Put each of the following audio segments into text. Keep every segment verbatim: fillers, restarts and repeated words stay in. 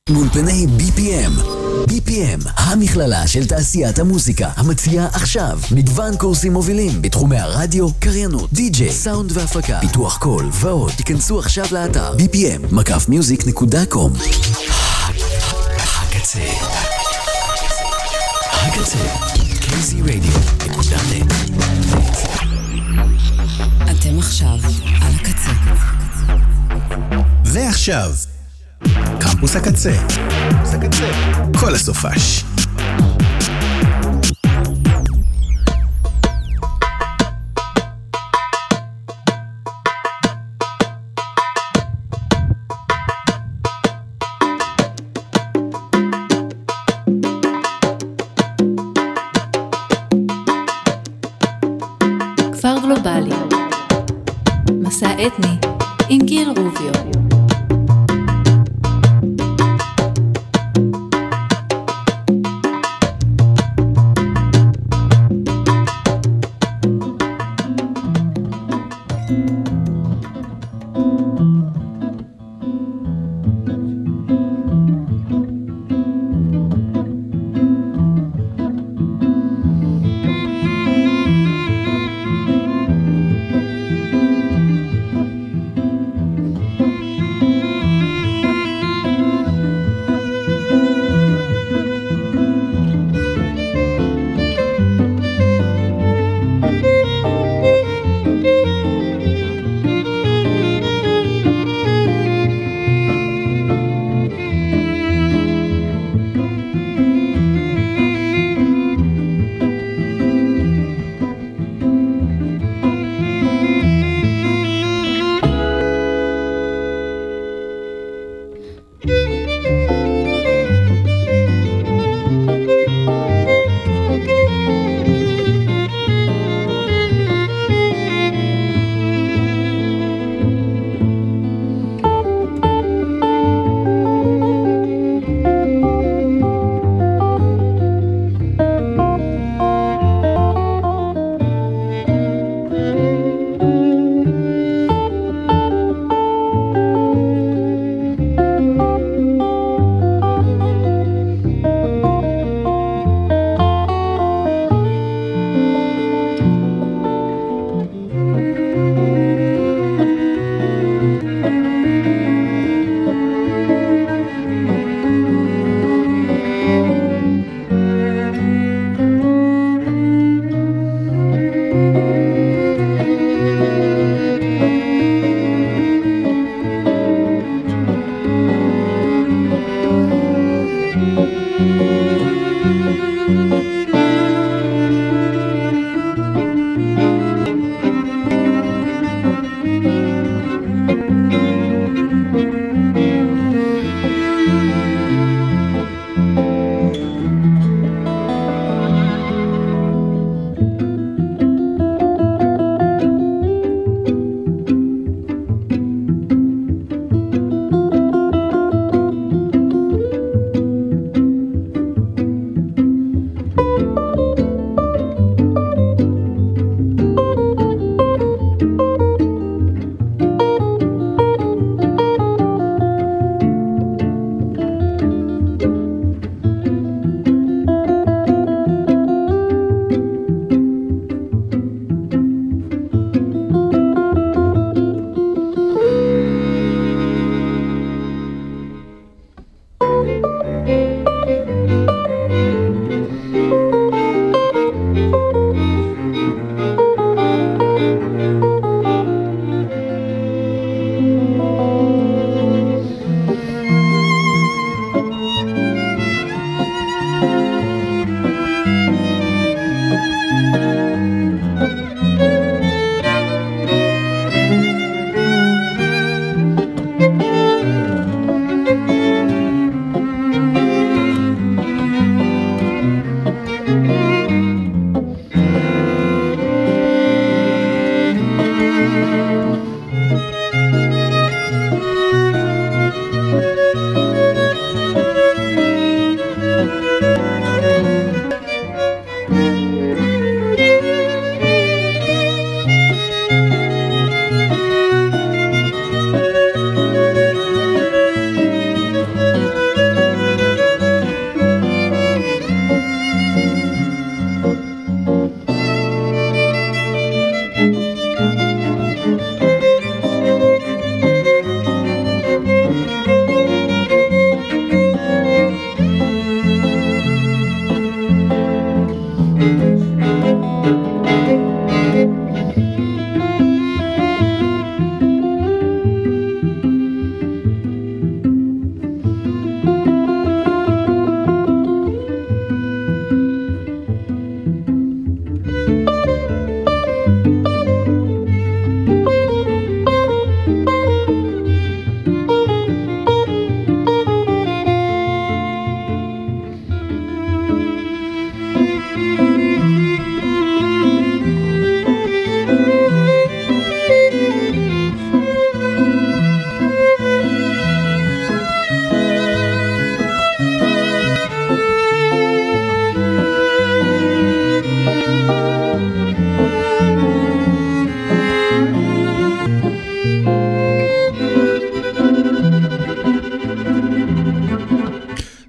מאולפני בי פי אם. בי פי אם, המכללה של תעשיית המוזיקה, המציעה עכשיו מגוון קורסים מובילים בתחומי הרדיו, קריינות, די-ג'יי, סאונד והפקה, פיתוח קול ועוד. תיכנסו עכשיו לאתר בי פי אם מקף מיוזיק נקודה קום. הקצה הקצה קיי זי רדיו נקודה נט. אתם עכשיו על הקצה. ועכשיו קמפוס הקצה, קמפוס הקצה, כל הסופש. כפר גלובלי, מסע אתני עם גיל רוביו.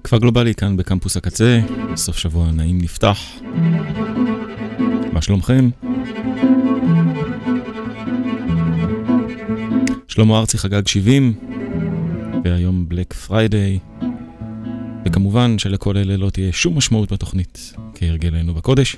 כפר גלובלי כאן בקמפוס הקצה, סוף שבוע נעים נפתח. מה שלומכם? שלמה ארצי חגג שבעים, והיום בלק פריידיי, וכמובן שלכל אלה לא תהיה שום משמעות בתוכנית, כהרגלנו בקודש.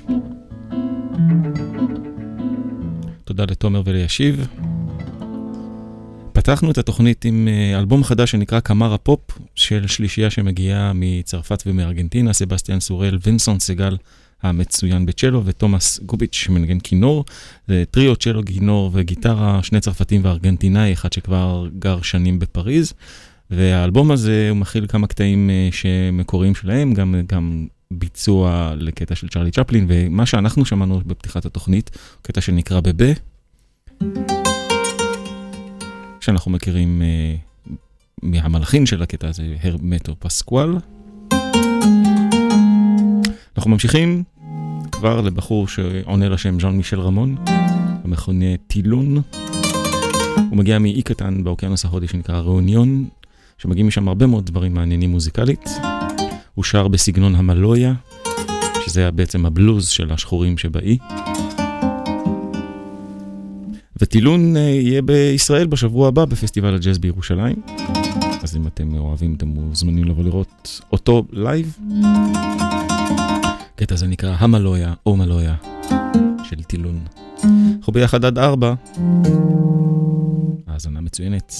תודה לתומר ולישיב. פתחנו את התוכנית עם אלבום חדש שנקרא קמרה פופ, של שלישייה שמגיעה מצרפת ומארגנטינה, סבסטיאן סורל, וינסנט סגל המצוין בצ'לו, ותומאס גוביץ' שמנגן כינור. זה טריו צ'לו, כינור וגיטרה, שני צרפתים וארגנטינאי, אחד שכבר גר שנים בפריז. והאלבום הזה הוא מכיל כמה קטעים שמקוריים שלהם, גם, גם ביצוע לקטע של צ'רלי צ'פלין, ומה שאנחנו שמענו בפתיחת התוכנית, קטע שנקרא בבה, שאנחנו מכירים uh, מהמלחין של הקטע הזה, הרמטו פסקואל. אנחנו ממשיכים כבר לבחור שעונה לשם ז'אן מישל רמון, המכונה טילון. הוא מגיע מאי קטן באוקיינוס ההודי שנקרא ראוניון, שמגיעים משם הרבה מאוד דברים מעניינים מוזיקלית. הוא שר בסגנון המלויה, שזה בעצם הבלוז של השחורים שבאי. וטילון יהיה בישראל בשבוע הבא בפסטיבל הג'אז בירושלים. אז אם אתם אוהבים, אתם מוזמנים לבוא לראות אותו לייב. קטע הזה נקרא המלויה או מלויה של טילון. אנחנו ביחד עד ארבע. האזנה מצוינת.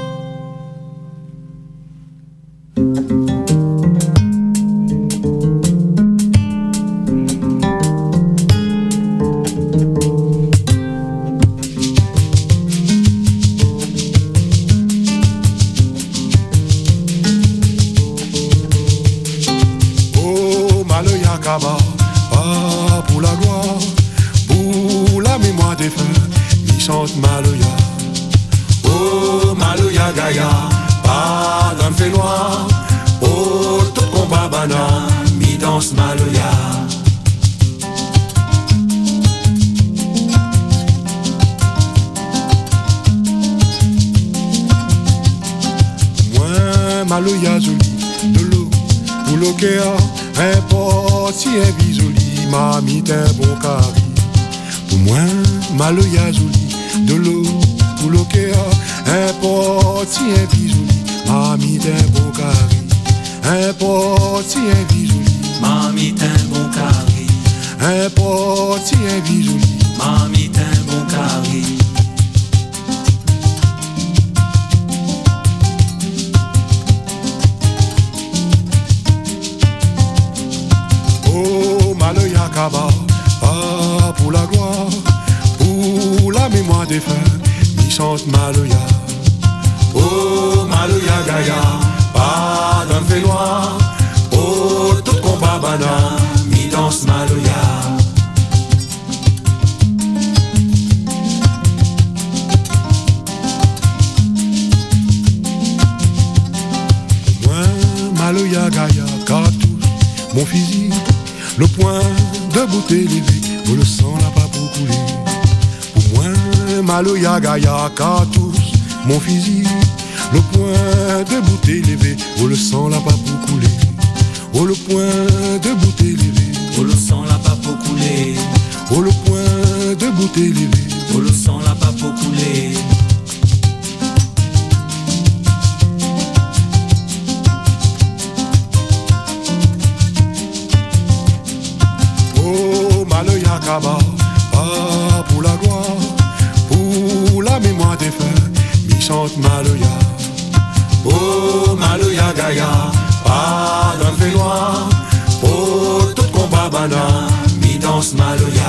Pas pour la gloire, pour la mémoire des feux, mi chante Maloya. Oh Maloya Gaïa, pas d'un fait noir, oh tout combat banan, mi danse Maloya. Moi Maloya joli, de l'eau, pour l'océan. Importe si elle vit jolie, mamie t'es bon cari. Pour moi, maloya jolie, de l'eau pour l'océan. Importe si elle vit jolie, mamie t'es bon cari. Importe si elle vit jolie, mamie t'es bon cari. Importe si elle vit jolie, mamie t'es bon cari. Maloya Kaba, pas pour la gloire, pour la mémoire des feux, mi chante Maloya. Oh Maloya Gaïa, pas d'un fait noir, oh tout combat banan, mi danse Maloya. Moi Maloya Gaïa, cartouche, mon fusil. Le point de bouté levé, où le sang n'a pas pour couler. Pour moi, Maloya Gaïa, cartouche, mon fusil. Le point de bouté levé, où le sang n'a pas pour couler. Oh le point de bouté levé, où le sang n'a pas pour couler. Oh le point de bouté levé, où le sang n'a pas pour couler. Maloya Kaba, pas pour la gloire, pour la mémoire des feux, mi chante Maloya. Oh Maloya Gaïa, pas d'un fait noir, oh tout combat banan, mi danse Maloya.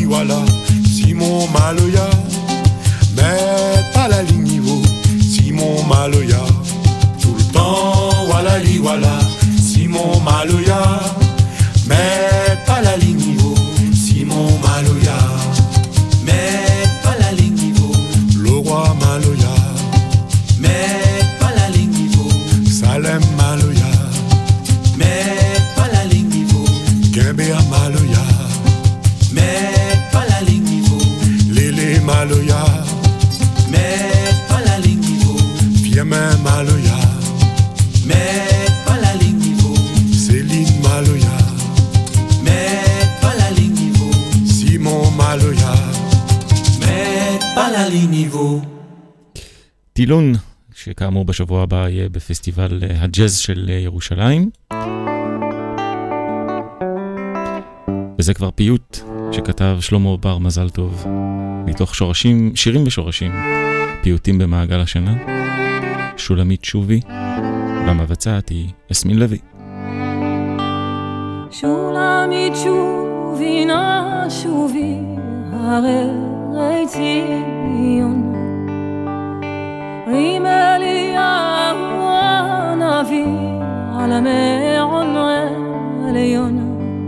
voilà, Simon Maloya, mais pas la ligne niveau, Simon Maloya, tout le temps, voilà li voilà, Simon Maloya, mais pas la ligne niveau, Simon Maloya, mais pas la ligne niveau, le roi Maloya, mais pas la ligne niveau, Salem Maloya, mais pas la ligne niveau, Kembea Maloya, mais pas la ligne niveau, Lele Maloya, mais pas la ligne niveau, Fiamen Maloya, mais pas la ligne niveau, Céline Maloya, mais pas la ligne niveau, Simon Maloya, mais pas la ligne niveau. טילון, שכאמור בשבוע הבא יהיה בפסטיבל הג'אז של ירושלים. וזה כבר פיוט שכתב שלמה בר מזל טוב, מתוך שורשים, שירים ושורשים, פיוטים במעגל השנה. שולמית שובי, והמבצעת היא יסמין לוי. שולמית שובי נא שובי הרי ציון רימה לי הנביא על המעון עליון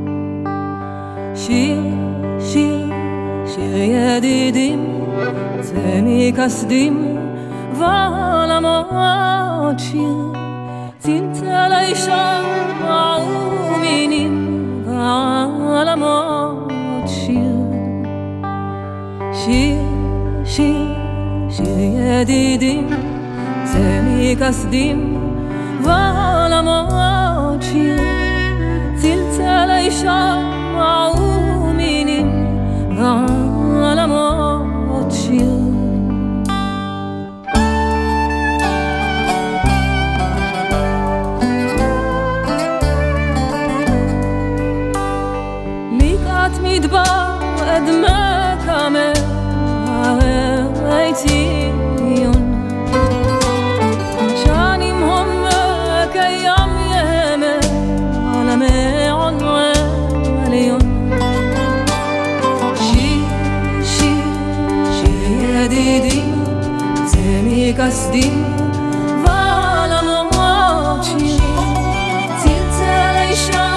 שיר, שיר, שיר ידידים זה מכסדים ועלמות שיר צלצל אישה ומינים ועלמות שיר שיר, שיר, שיר ידידים זה מכסדים ועלמות שיר צלצל אישה ומינים ועלמות שיר מדבר אדמה כמה הרי ציון שנים הומה קיים ימה על המעון עליון שיר, שיר, שיר ידידים זה מכסדים ועל המות שיר צלצל אישה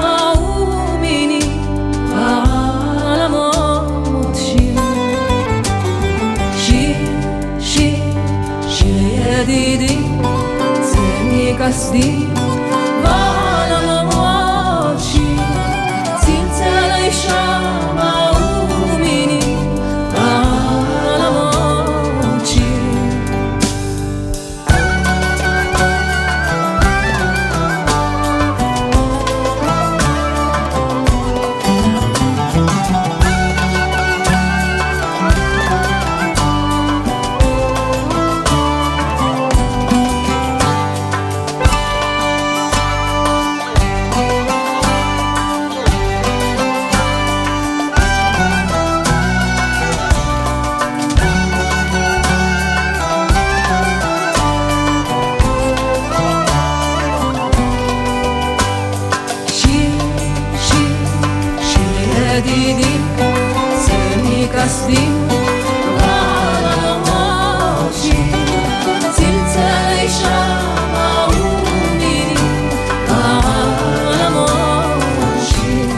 ידידים זה מכסדים ועל הממות שיר צלצל אישה ומינים ועל הממות שיר ידידים זה מכסדים ועל הממות שיר צלצל אישה ומינים ועל הממות שיר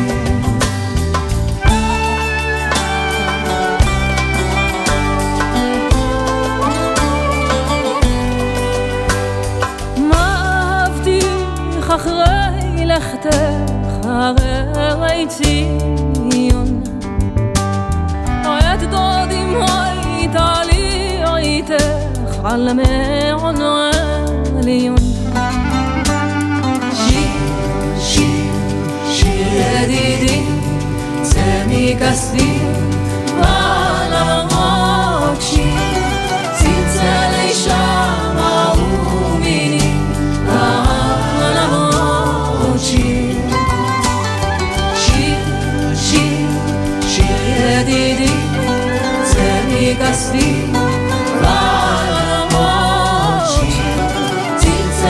מה אהבתיך אחרי לכתך הרי ציון את דודים הייתה לי איתך על המעון עליון שיר, שיר, שיר ידידים זה מכסדים ועל הממות שיר צלצל אישה ומינים ועל הממות שיר ידידים זה מכסדים ועל המות שיר צלצל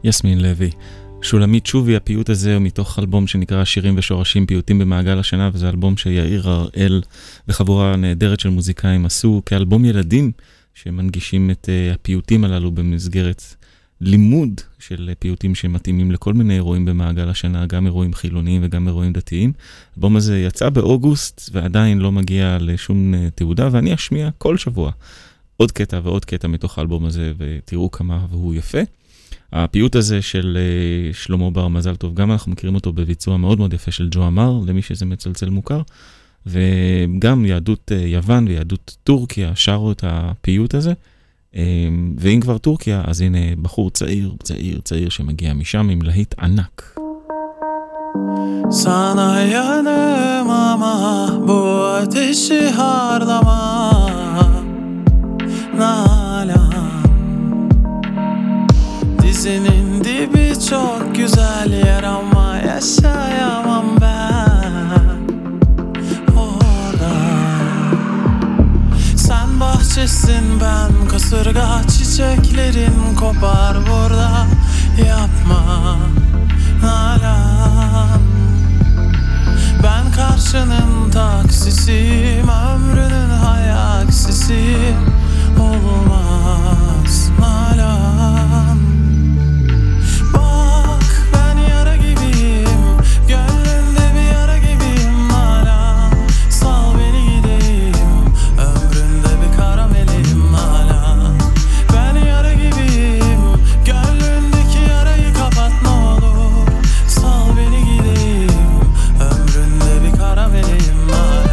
יסמין לוי. שולמית שובי, הפיוט הזה הוא מתוך אלבום שנקרא שירים ושורשים פיוטים במעגל השנה, וזה אלבום שיאיר הראל וחבורה נהדרת של מוזיקאים עשו כאלבום ילדים שמנגישים את uh, הפיוטים הללו במסגרת לימוד של פיוטים שמתאימים לכל מיני אירועים במעגל השנה, גם אירועים חילוניים וגם אירועים דתיים. האלבום הזה יצא באוגוסט ועדיין לא מגיע לשום uh, תעודה, ואני אשמיע כל שבוע עוד קטע ועוד קטע מתוך האלבום הזה, ותראו כמה והוא יפה. הפיוט הזה של uh, שלמה בר מזל טוב, גם אנחנו מכירים אותו בביצוע מאוד מאוד יפה של ג'ו אמר, למי שזה מצלצל מוכר, וגם יהדות uh, יוון ויהדות טורקיה שרו את הפיוט הזה, um, ואם כבר טורקיה, אז הנה בחור צעיר, צעיר, צעיר שמגיע משם עם להיט ענק. Sana yanım ama bu ateşi harlama Nalan Dizinin dibi çok güzel yer ama yaşayamam ben orada. Sen bahçesin ben kasırga, çiçeklerin kopar burada. Yapma Nalan, ben karşının taksisiyim, ömrünün hayaksisiyim. Olmaz Nalan. Bak ben yara gibiyim, gönlünde bir yara gibiyim Nalan. Sal beni gideyim, ömründe bir karamelim Nalan. Ben yara gibiyim, gönlündeki yarayı kapat ne olur. Sal beni gideyim, ömründe bir karamelim Nalan.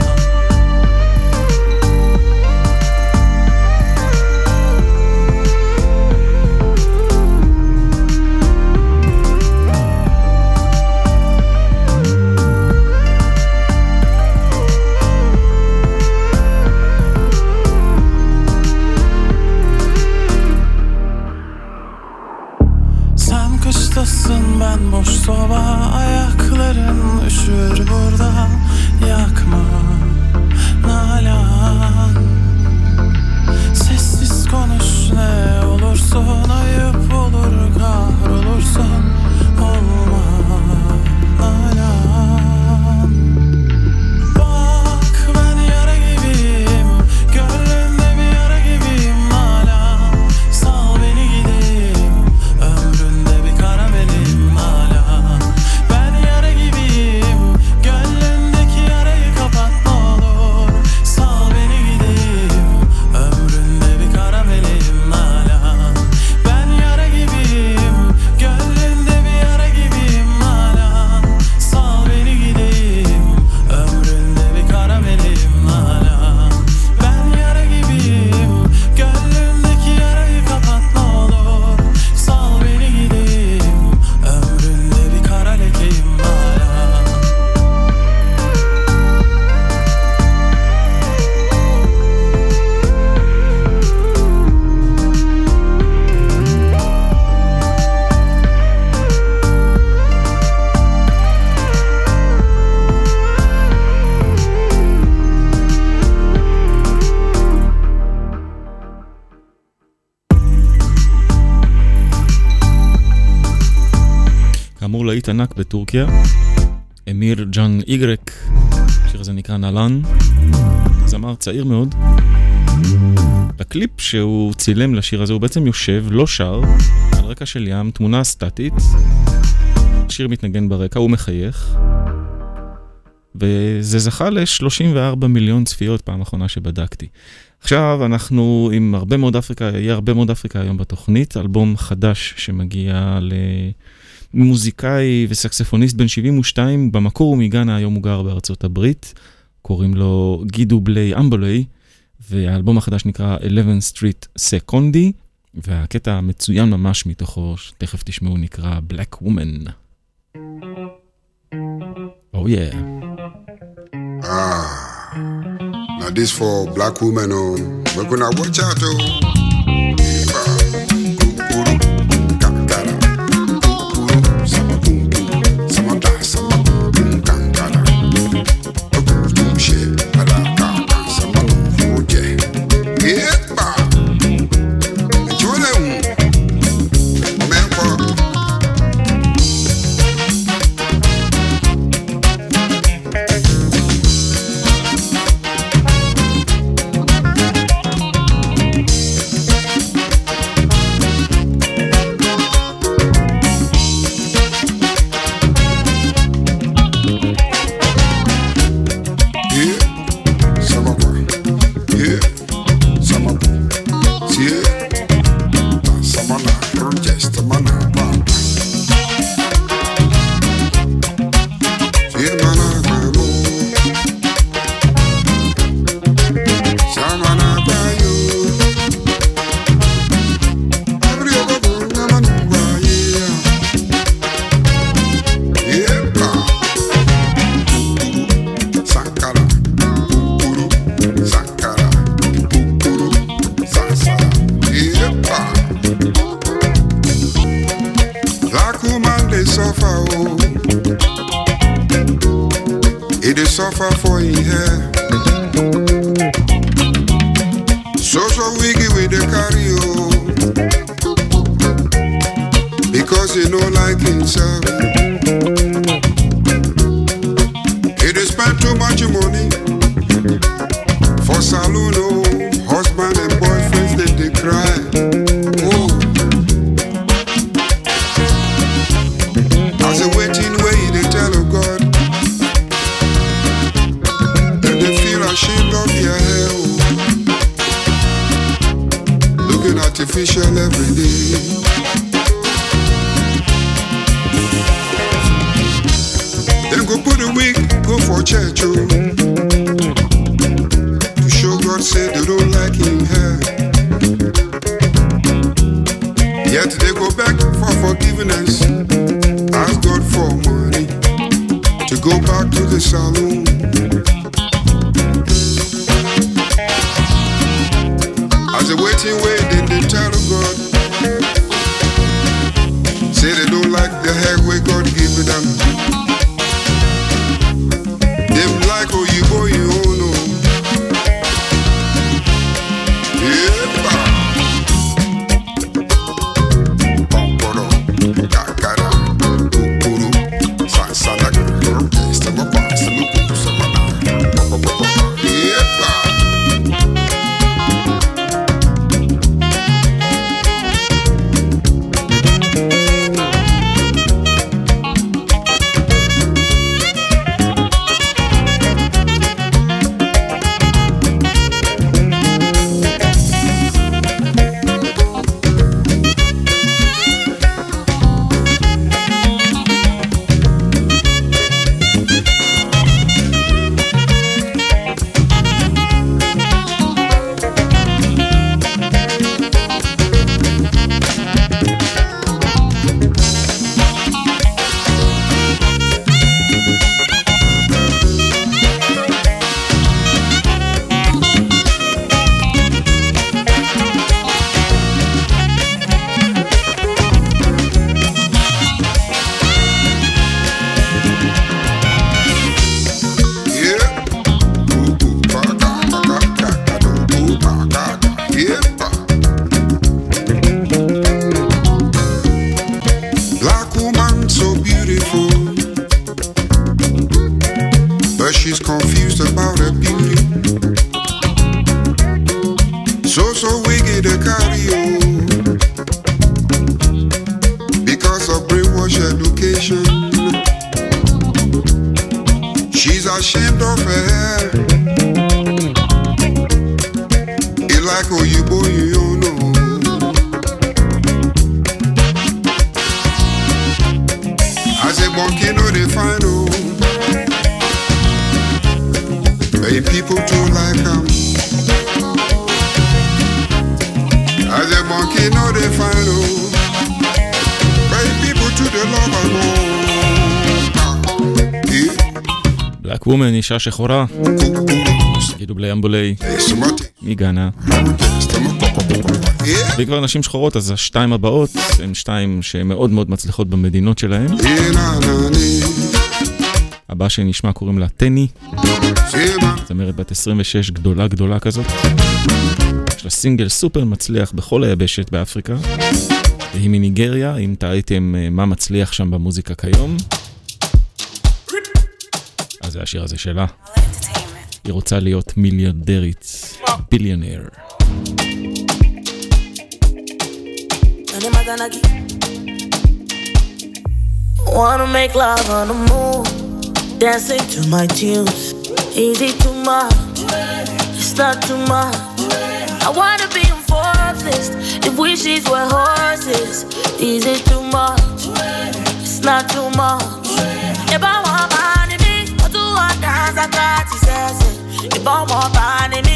Sen kıştasın ben boş soba, ayakların üşür burada. Yakma Nalan, sessiz konuş ne olursun, ayıp olur kahrolursun. Olma Nalan. Bak ben yara gibiyim, gönlünde bir yara gibiyim Nalan. Sal beni gideyim, ömründe bir karamelim Nalan. Ben yara gibiyim, gönlündeki yarayı kapat ne olur. Sal beni gideyim, ömründe bir karamelim Nalan. Ben yara gibiyim, gönlünde bir yara gibiyim Nalan. Sal beni gideyim, ömründe bir karamelim Nalan. Ben yara gibiyim, gönlündeki yarayı kapat ne olur. Sal beni gideyim, ömründe bir kara lekeyim Nalan. כאמור להיט ענק בטורקיה, אמיר ג'אן איגרק, השיר הזה נקרא נלן, זמר צעיר מאוד. בקליפ שהוא צילם לשיר הזה הוא בעצם יושב, לא שר, על רקע של ים, תמונה סטטית, השיר מתנגן ברקע, הוא מחייך, וזה זכה ל-שלושים וארבעה מיליון צפיות פעם האחרונה שבדקתי. עכשיו אנחנו עם הרבה מאוד אפריקה, יהיה הרבה מאוד אפריקה היום בתוכנית, אלבום חדש שמגיע ל... מוזיקאי וסקספוניסט בן שבעים ושתיים, במקור הוא מגאנה, היום הוא גר בארצות הברית, קוראים לו גידו בלי אמבולי, והאלבום החדש נקרא eleventh Street Secondi, והקטע המצוין ממש מתוכו, שתכף תשמעו, נקרא Black Woman. Oh yeah. Ah, now this for black women, oh, we're gonna watch out, oh. Epa, enjoy them, man. He dey suffer for him hair. So so wiggy with the carry oh, because he no like himself. He dey spend too much money for saloon oh, husband and boyfriends they dey cry. Oh, as a waiting way they tell of God, and they feel ashamed of their hair oh. Looking artificial every day. Then go put a wig, go for church, oh, to show God say they don't like him hair. Yet they go back for forgiveness, ask God for money to go back to the saloon. As a waiting way, then they tell God, say they don't like the hair way God give them. Them like oh you boy you oh no. Yeah. וומן, אישה שחורה, תגידו בלי אמבולי, מגנה. וכבר נשים שחורות, אז השתיים הבאות הן שתיים שמאוד מאוד מצליחות במדינות שלהן. הבא שנשמע קוראים לה טני, זמרת בת עשרים ושש גדולה גדולה כזאת. יש לה סינגל סופר מצליח בכל היבשת באפריקה, והיא מניגריה, אם תראיתם מה מצליח שם במוזיקה כיום. אז זה השיר הזה שלה. היא רוצה להיות מיליארדרית, ביליונר. Wanna make love on the moon, dancing to my tunes. Easy too much, it's not too much. I wanna be on Forbes list, if wishes were horses. Easy too much, it's not too much. If I want money, me, I do want dance, I got to say. If I want money, me,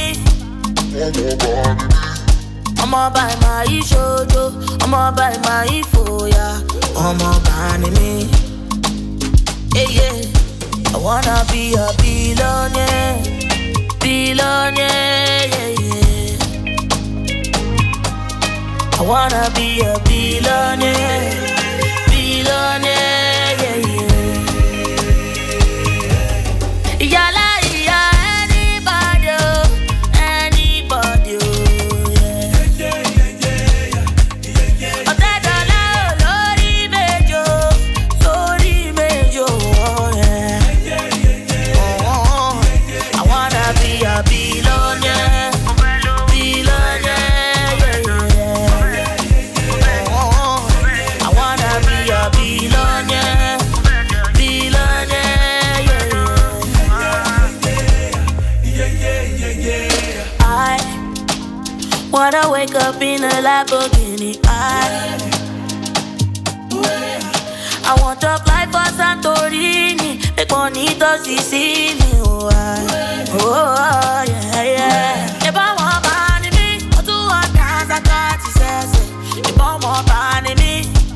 I'ma buy my shojo, I'ma buy my foya, I'ma buy me. Yeah, yeah. I wanna be a billionaire, billionaire, yeah, yeah. I wanna be a billionaire, billionaire, yeah, yeah. wanna wake up in a Lamborghini. I, I want to fly for Santorini. Make money to Sicily. Oh, I, oh yeah, yeah. If I want money, me, I do what dance I got to say. If I want money, me,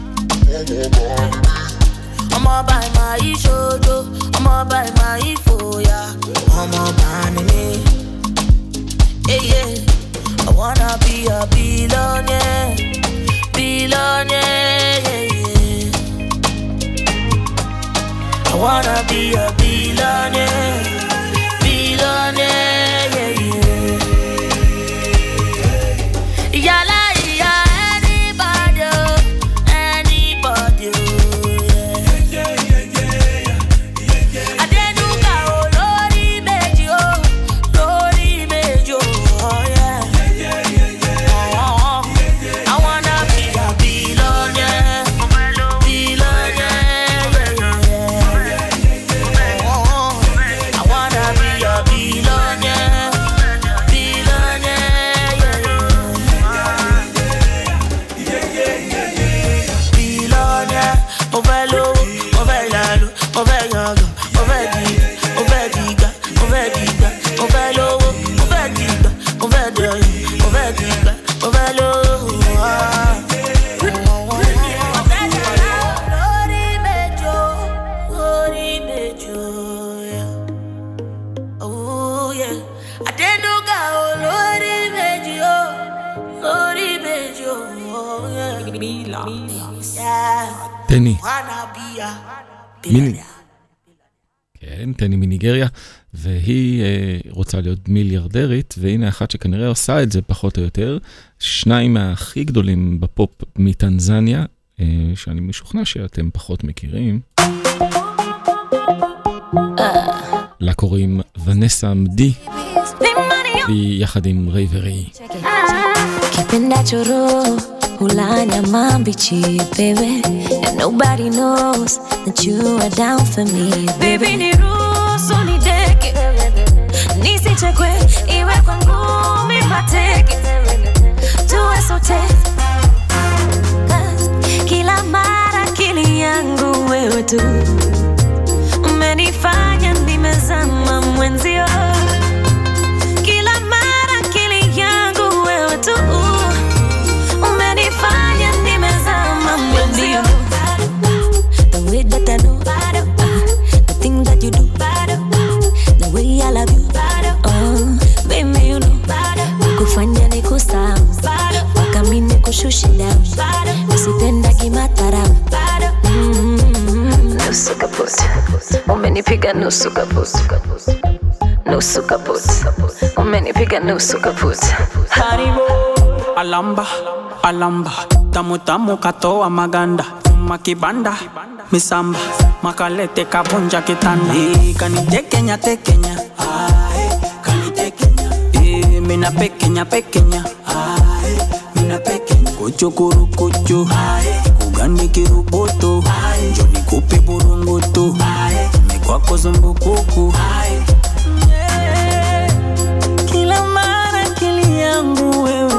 I'ma buy my shojo, I'ma buy my foya, I'ma buy me. Yeah, yeah. I wanna be a billionaire, billionaire, yeah, yeah. I wanna be a billionaire, billionaire, yeah, yeah. Yala. טני. מיני. כן, טני מניגריה, והיא אה, רוצה להיות מיליארדרית, והנה אחת שכנראה עושה את זה פחות או יותר, שניים מהכי גדולים בפופ מטנזניה, אה, שאני משוכנע שאתם פחות מכירים. לה קוראים ונסה מדי, והיא יחד עם רייברי. Ulanya mambichi, baby, and nobody knows that you are down for me, baby. Ni ruhusu nideke, nisichekwe, iwe kwangu mimi mateke, tuwe sote. Kila mara akili yangu wewe tu, umenifanya nimezama mwenzio. Kila mara akili yangu wewe tu, umenifanya nimezama mwenzio. The way that I know, the thing that you do, the way I love you, oh baby you know, kufanya nikusahau, waka mimi nikushushe down, nisipenda kimatara. Nusu kaput, umenipiga nusu kaput, nusu kaput, umenipiga nusu kaput. Haribo alamba alamba tamu tamu katoa maganda makibanda misamba makalete kabonja kitanda eh kanitekenya tekenya ai kanitekenya eh mina pekenya pekenya ai mina pekenya kuchukuru kuchu ai ugani kiruboto ai njoni kupe burungutu ai mekwako zumbukuku ai kila mara kili yangu wewe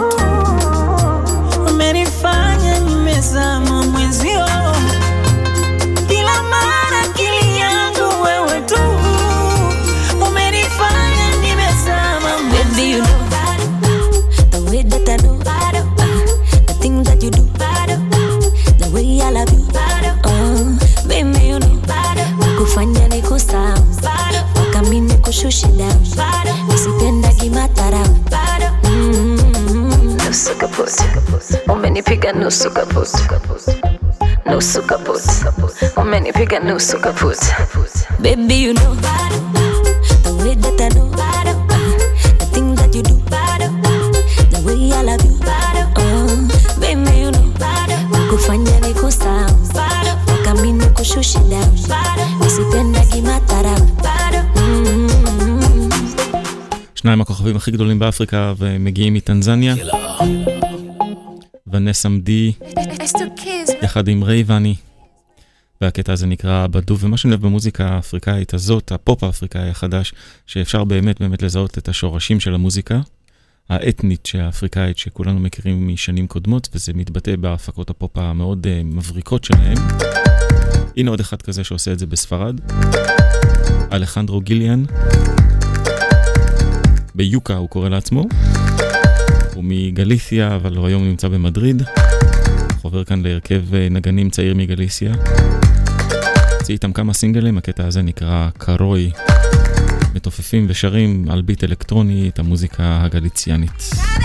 umenifanya nimezama mwenzio. Kila mara akili yangu wewe tu, umenifanya nimezama mwenzio. Baby you know, the way that I know, the thing that you do, the way I love you, oh baby you know, kufanya nikusahau, waka mimi nikushushe down, nisipenda kimatara. Nusu kaput, umenipiga nusu kaput, nusu kaput, umenipiga nusu kaput. Baby you know, the way that I know, the thing that you do, the way I love you, oh baby you know, kufanya nikusahau, waka mimi nikushushe down, nisipenda kimatara. שניים הכוכבים הכי גדולים באפריקה ומגיעים מטנזניה. ונסה מדי יחד עם רייבני, והקטע הזה נקרא בדו. ומה שאני אוהב במוזיקה האפריקאית הזאת, הפופ האפריקאי החדש, שאפשר באמת באמת לזהות את השורשים של המוזיקה, האתנית האפריקאית שכולנו מכירים משנים קודמות, וזה מתבטא בהפקות הפופ המאוד מבריקות שלהם. הנה עוד אחד כזה שעושה את זה בספרד, אלחנדרו גיליאן, ביוקה הוא קורא לעצמו, הוא מגליסיה אבל הוא היום נמצא במדריד, חובר כאן להרכב נגנים צעיר מגליסיה, הוציא איתם כמה סינגלים, הקטע הזה נקרא קרוי, מתופפים ושרים על ביט אלקטרוני את המוזיקה הגליציאנית.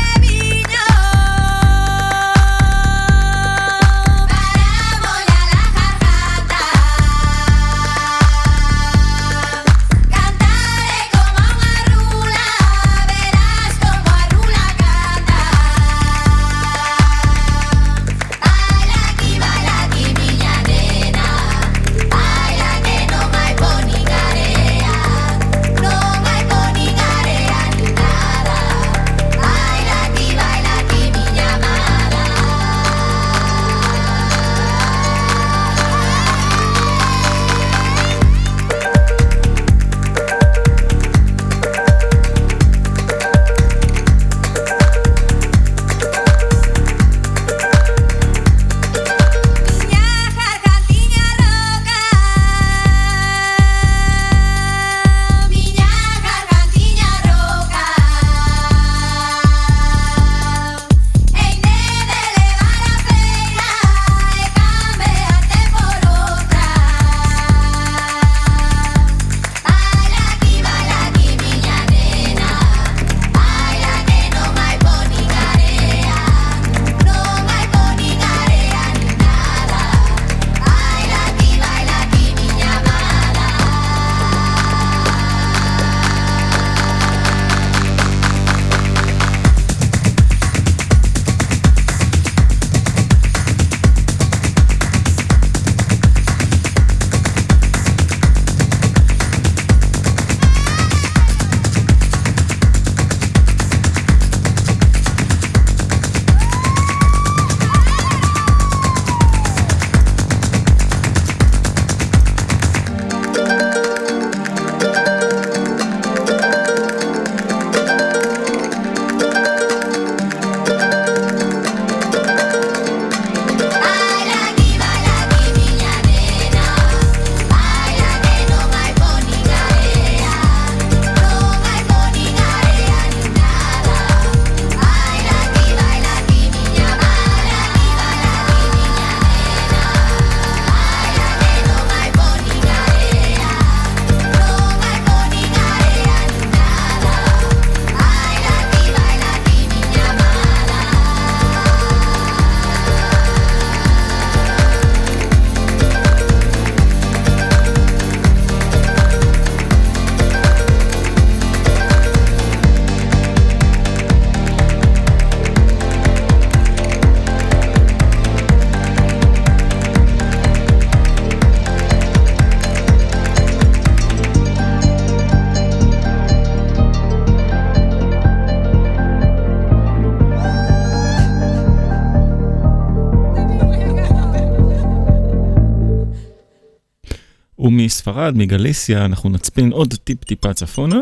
ומספרד, מגליסיה, אנחנו נצפין עוד טיפ טיפה צפונה.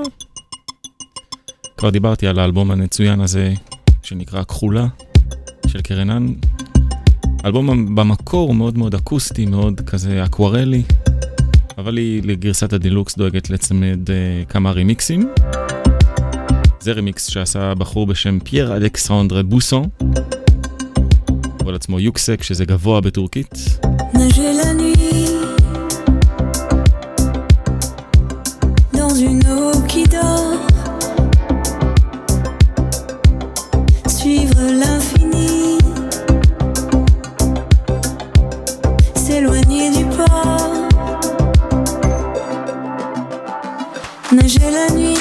כבר דיברתי על האלבום הנצוין הזה שנקרא כחולה של קרנן. האלבום במקור הוא מאוד מאוד אקוסטי, מאוד כזה אקוורלי, אבל היא לגרסת הדילוקס דואגת לצמד uh, כמה רימיקסים. זה רימיקס שעשה בחור בשם פייר אלכסנדרה בוסון, הוא על עצמו יוקסק, שזה גבוה בטורקית. Dans une eau qui dort, suivre l'infini, s'éloigner du port, nager la nuit.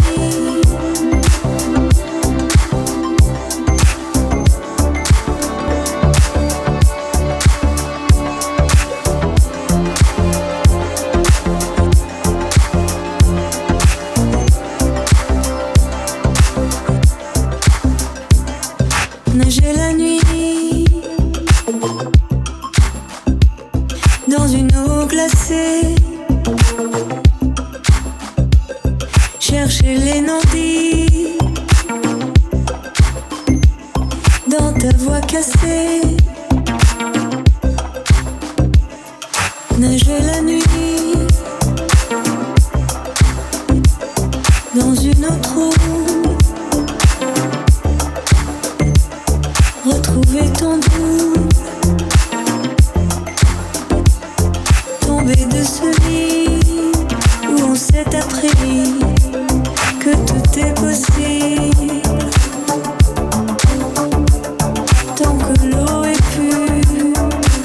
Nager la nuit dans une eau glacée, chercher les non-dits ta voix cassée. Nager la nuit dans une autre eau. Retrouver ton doux, tomber de ce lit où on s'est appris que tout est possible tant que l'eau est pure.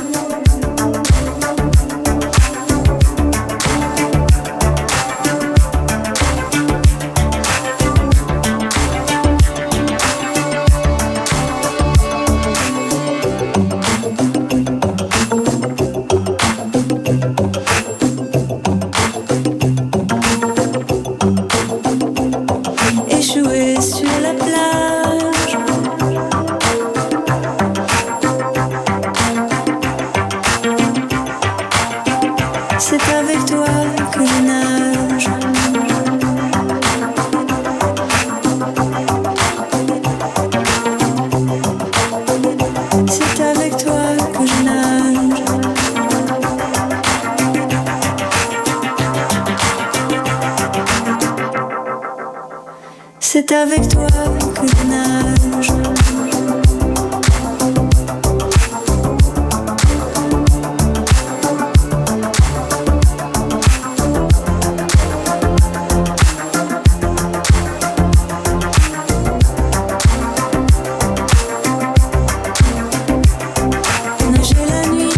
C'est avec toi que je nage. Nager la nuit.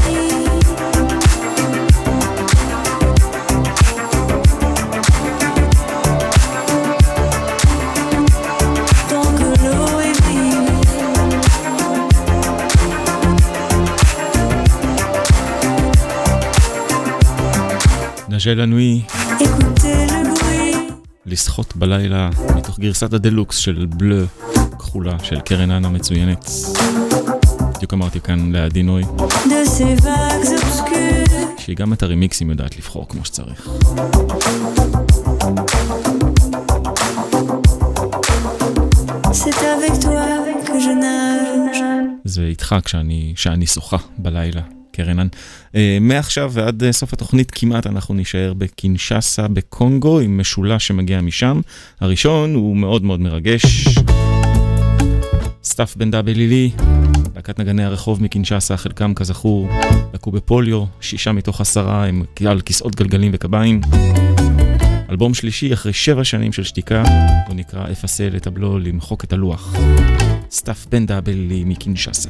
נג'ה לנוי, écoutez le bruit. לשחות בלילה, מתוך גרסת הדלוקס של בלו כחולה של קרן אנה מצוינת. בדיוק אמרתי כאן לאדינוי, De ces vagues obscures. שהיא גם את הרימיקסים יודעת לבחור כמו שצריך. C'est avec toi que je nage. זה איתך כשאני, כשאני שוחה בלילה, קרנן. אה, מעכשיו ועד סוף התוכנית כמעט אנחנו נשאר בקינשאסה בקונגו עם משולש שמגיע משם. הראשון הוא מאוד מאוד מרגש. סטאף בן דאבלילי, להקת נגני הרחוב מקינשאסה, חלקם כזכור לקו בפוליו, שישה מתוך עשרה הם על כיסאות גלגלים וקביים. אלבום שלישי אחרי שבע שנים של שתיקה, הוא נקרא אפסה לטבלו למחוק את הלוח. סטאף בן דאבלילי מקינשאסה.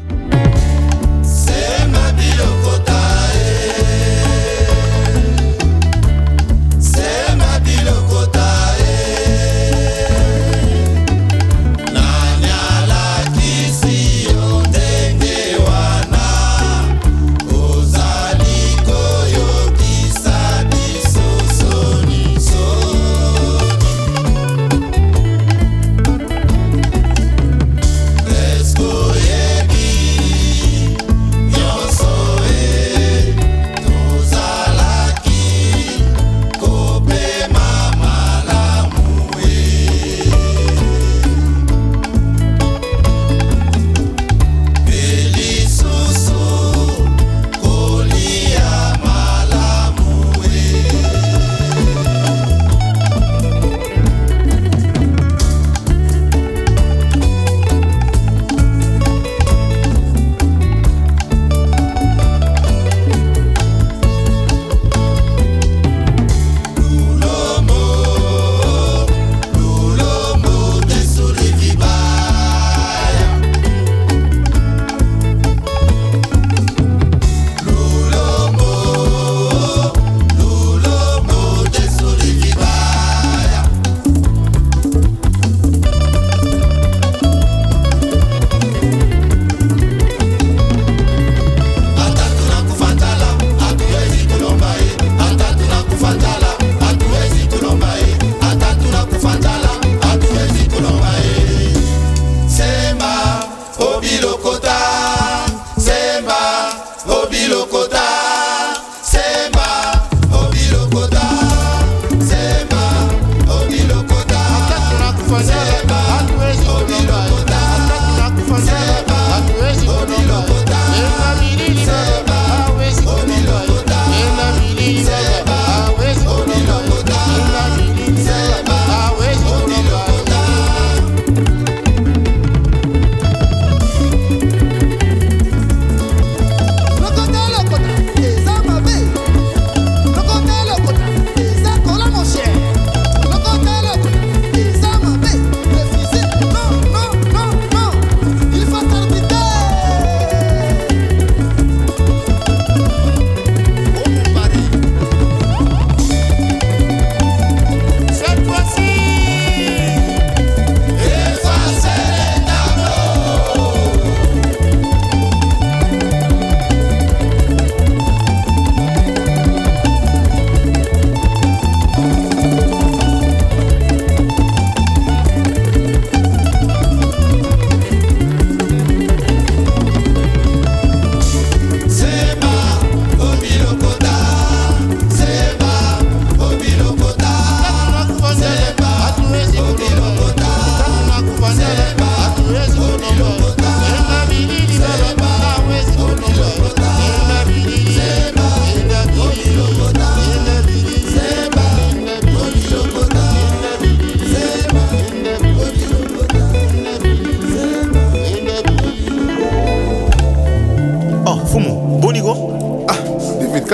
Seba,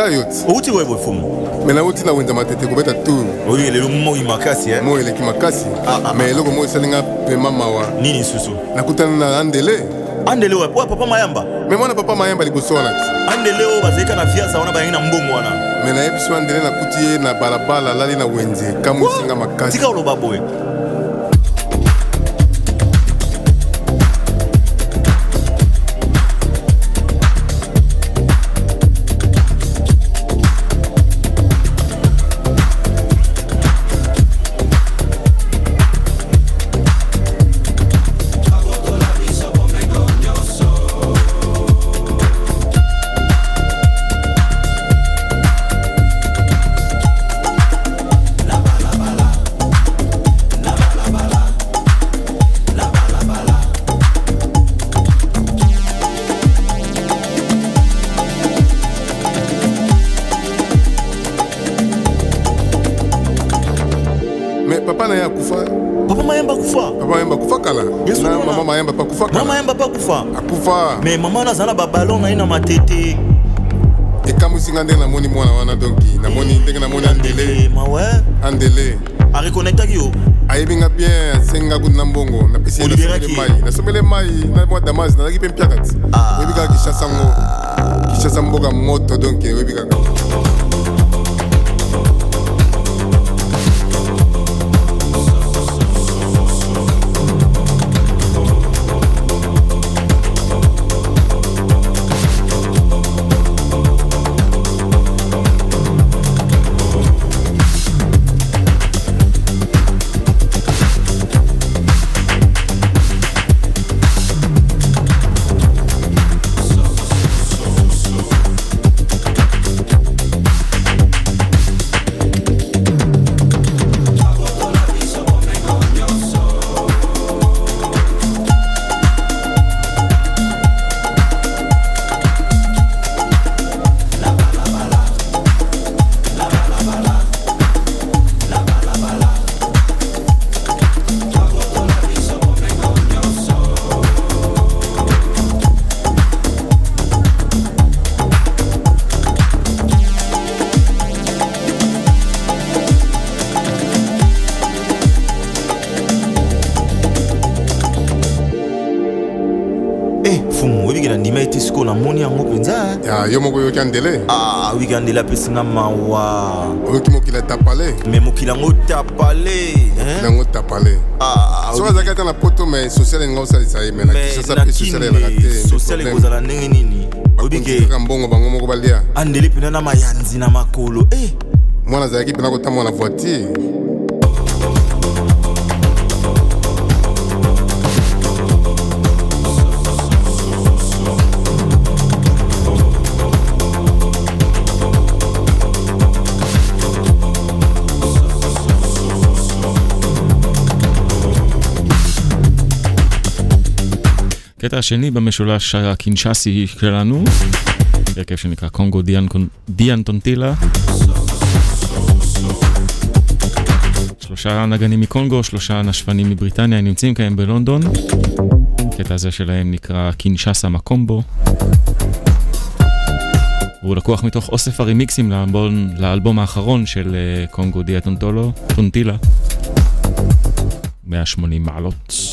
Kayot. Outi wewe bofumu. Mena outi na wenza matete kubeta tu. Oyi le mo imakasi eh. Mo ile kimakasi. Mais loko mo salinga pe mama wa. Nini susu? Nakutana na Andele. Andele wa papa Mayamba. Mais mwana papa Mayamba libosona. Andele o bazeka na fiasa wana bayina mbongo wana. Mena ebiso Andele na kutie na balabala lali na wenze kamu singa makasi. Tika uloba boy. Mama Mayamba pa kufa. Akufa. Mais maman na zana ba ballon na ina matete. E kamu singa ndenge na moni mwana wana donki. Na moni ndenge na moni Andele. Ma ouais. Andele. A reconnecta ki yo. Ayebinga bien senga kuna mbongo na pesi na somele mai. Na somele mai na mwa Damas na laki pe mpiakati. Webika kishasa ngo. Kishasa mboga moto donki webika. Ah, yo moko yo Andele. Ah, oui Andele pesinga mawa. Oyo ki mokila tapale. Mais mokila ngo tapale, hein? Na ngo tapale. Ah, so zakata na poto mais social ngo sali sai mais na kisa sa social la raté. Social ngo zala ndenge nini? Obike kambongo bango moko balia. Andele pina na mayanzi na makolo. Eh, mwana zaki pina ko tamwa na voiture. הקטע השני במשולש הקינשאסי שלנו, הרכב שנקרא קונגו דיאן טונטילה. שלושה נגנים מקונגו, שלושה נשפנים מבריטניה, הם נמצאים כהם בלונדון. הקטע הזה שלהם נקרא קינשאסה מקומבו. והוא לקוח מתוך אוסף הרימיקסים לאלבום, לאלבום האחרון של קונגו דיאן טונטילה. מאה ושמונים מעלות.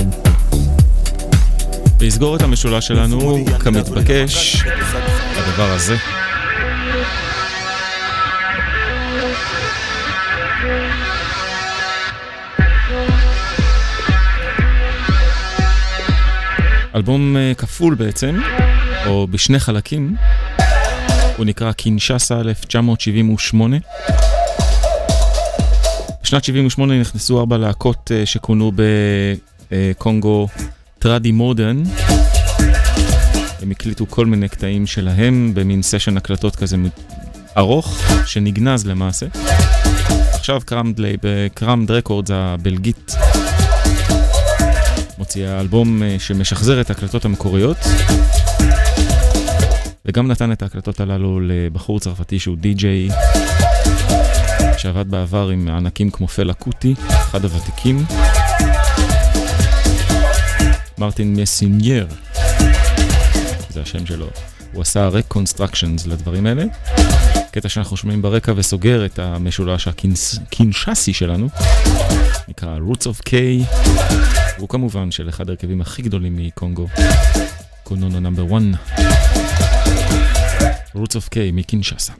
ויסגור את המשולש שלנו כמתבקש הדבר הזה. אלבום כפול בעצם, או בשני חלקים. הוא נקרא קינשאסה אלף תשע מאות שבעים ושמונה. בשנת שבעים ושמונה נכנסו ארבע להקות שכונו בקונגו טראדי מודרן. הם הקליטו כל מיני קטעים שלהם במין סשן הקלטות כזה ארוך שנגנז למעשה. עכשיו קראמד רקורדס הבלגית מוציאה אלבום שמשחזר את ההקלטות המקוריות, וגם נתן את ההקלטות הללו לבחור צרפתי שהוא די-ג'יי שעבד בעבר עם ענקים כמו פלה קוטי, אחד הוותיקים, מרטין מסינייר, זה השם שלו. הוא עשה reconstructions לדברים האלה. קטע שאנחנו שומעים ברקע וסוגר את המשולש הקינשסי שלנו, נקרא Roots of K, והוא כמובן של אחד הרכבים הכי גדולים מקונגו, קונונו נאמבר אחת, Roots of K מקינשסה.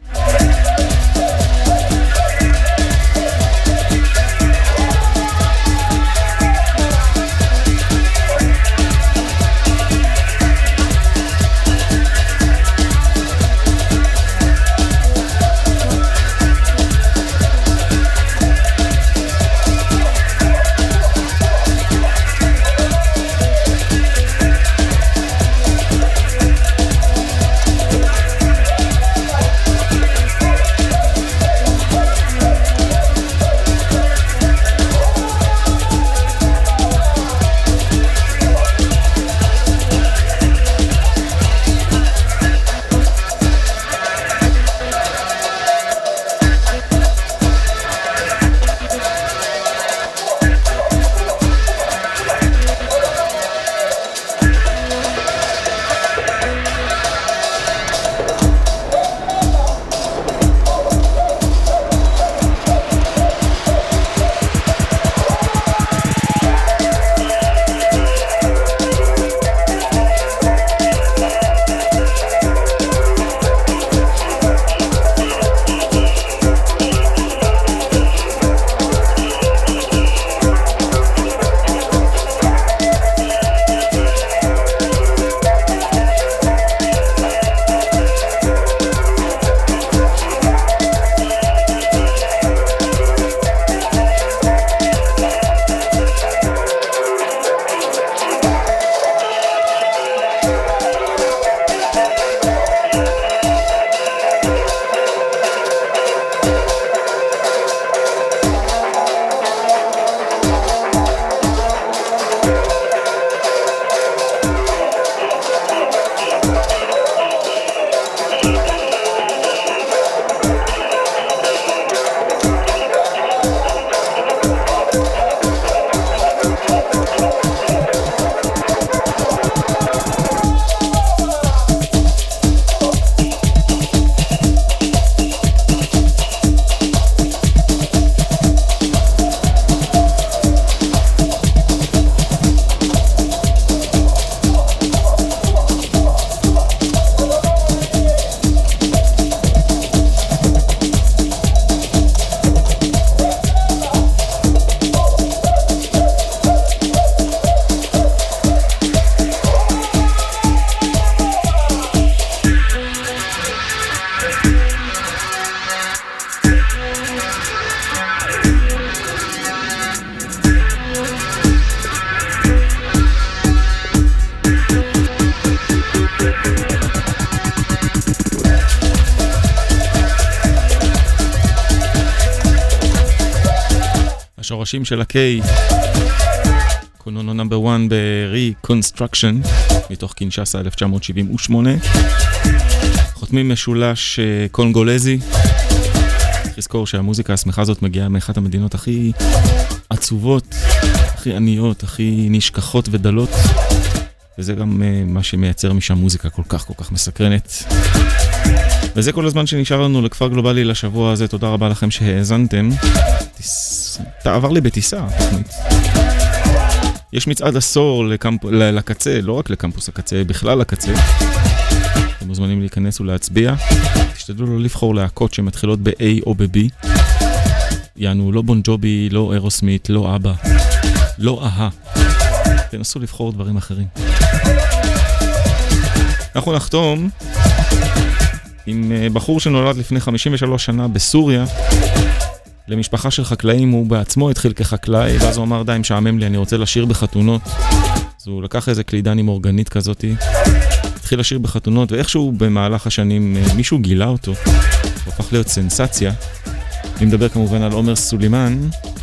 השורשים של ה-K, קונונו נאמבר אחת ב-Reconstruction, מתוך קינשסה אלף תשע מאות שבעים ושמונה. חותמים משולש קונגולזי. צריך לזכור שהמוזיקה השמחה הזאת מגיעה מאחת המדינות הכי עצובות, הכי עניות, הכי נשכחות ודלות. וזה גם מה שמייצר משם מוזיקה כל כך כל כך מסקרנת. וזה כל הזמן שנשאר לנו לכפר גלובלי לשבוע הזה. תודה רבה לכם שהאזנתם. תעבר לי בטיסה, תוכנית. יש מצעד עשור לקמפ... לקצה, לא רק לקמפוס הקצה, בכלל לקצה. אתם מוזמנים להיכנס ולהצביע. תשתדלו לא לבחור להקות שמתחילות ב-A או ב-B. יענו, לא בון ג'ובי, לא אירוסמית, לא אבא, לא אהה. תנסו לבחור דברים אחרים. אנחנו נחתום עם בחור שנולד לפני חמישים ושלוש שנה בסוריה. למשפחה של חקלאים, הוא בעצמו התחיל כחקלאי, ואז הוא אמר, די, משעמם לי, אני רוצה לשיר בחתונות. אז הוא לקח איזה קלידן עם אורגנית כזאת, התחיל לשיר בחתונות, ואיכשהו במהלך השנים מישהו גילה אותו, הוא הפך להיות סנסציה. אני מדבר כמובן על עומר סולימן,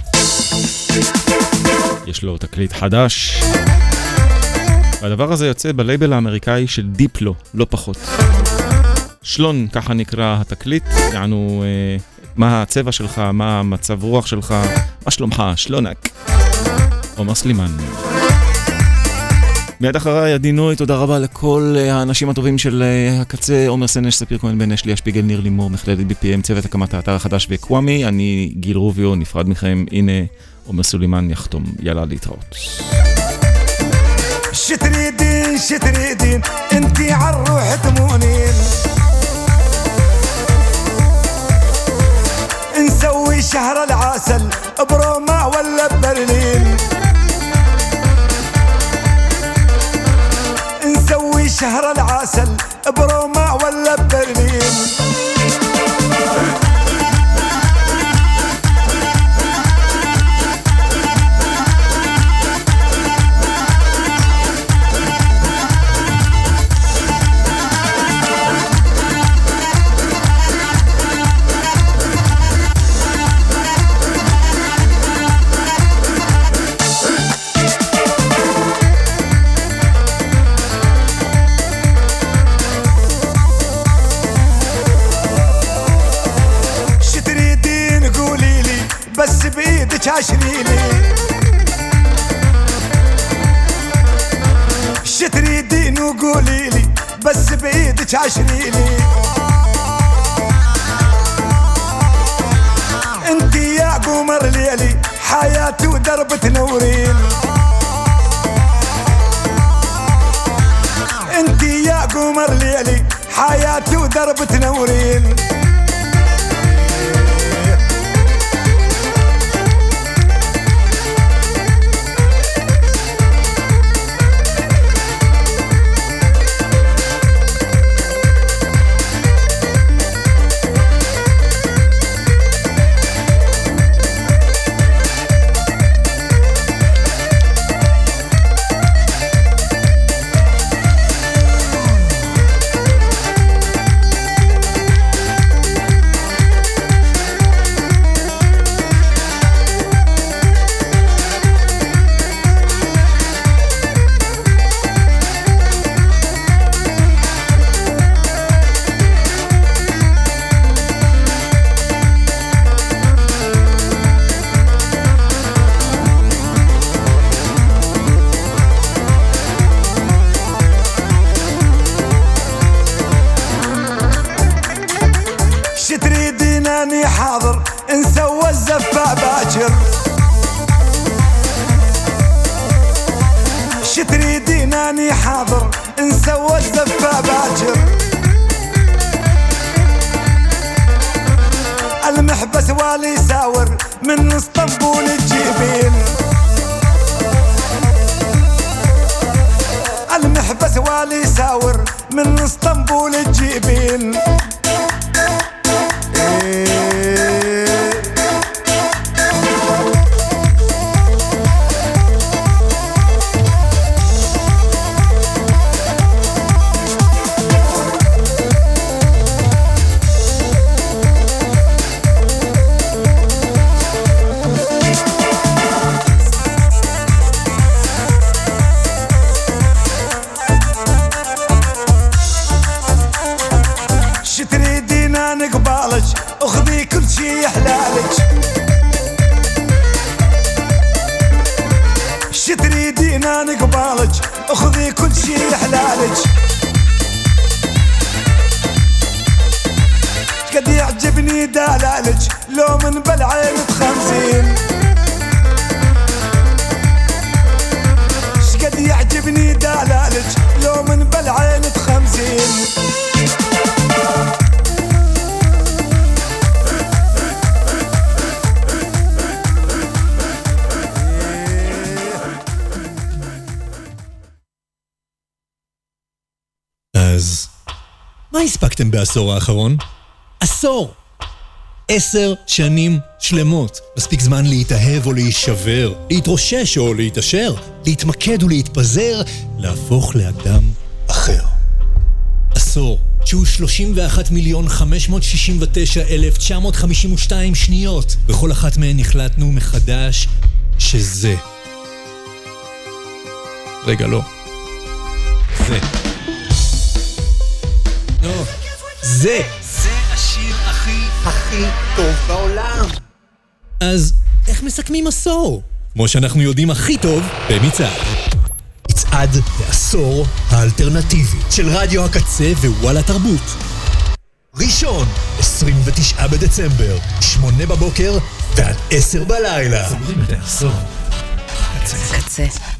יש לו תקליט חדש, והדבר הזה יוצא בלייבל האמריקאי של דיפלו, לא פחות. שלון, ככה נקרא התקליט, יענו אה, מה הצבע שלך, מה המצב רוח שלך, מה שלומך, שלונק. עומר סולימן. מיד אחריי עדינוי, תודה רבה לכל האנשים הטובים של הקצה, עומר סנש, ספיר כהן בן אשלי, שפיגל, ניר לימור, מכללת בי פי אם, צוות הקמת האתר החדש וקוואמי, אני גיל רוביו, נפרד מכם, הנה עומר סולימן יחתום, יאללה להתראות. شتريدين شتريدين انتي عالروح تمونين نسوي شهر العسل بروما ولا ببرلين نسوي شهر العسل بروما ولا ببرلين بس بإيدك عشريني شو تريدين وقوليلي بس بإيدك عشريني انتي يا قمر ليلي حياتي ودرب تنورين انتي يا قمر ليلي حياتي ودرب تنورين حاضر نسوى الزفة باكر شتريدين اني حاضر نسوى الزفة باكر المحبس والي ساور من اسطنبول تجيبين المحبس والي ساور من اسطنبول تجيبين اخذي كل شي حلالك شي تريدين انا قبالك اخذي كل شي حلالك قد يعجبني دلالك لو من بالعين بخمسين قد يعجبني دلالك لو من بالعين بخمسين אז מה הספקתם בעשור האחרון? עשור! עשר שנים שלמות. מספיק זמן להתאהב או להישבר, להתרושש או להתאשר, להתמקד ולהתפזר, להפוך לאדם אחר. עשור שהוא שלושים ואחת מיליון חמש מאות שישים ותשע אלף תשע מאות חמישים ושתיים שניות. בכל אחת מהן החלטנו מחדש שזה. רגע, לא. זה. לא. זה. זה השיר הכי הכי טוב בעולם. אז איך מסכמים עשור? כמו שאנחנו יודעים הכי טוב במצעד. מצעד העשור האלטרנטיבי של רדיו הקצה ווואלה תרבות. ראשון, עשרים ותשעה בדצמבר, שמונה בבוקר ועד עשר בלילה. סוגרים את העשור. הקצה.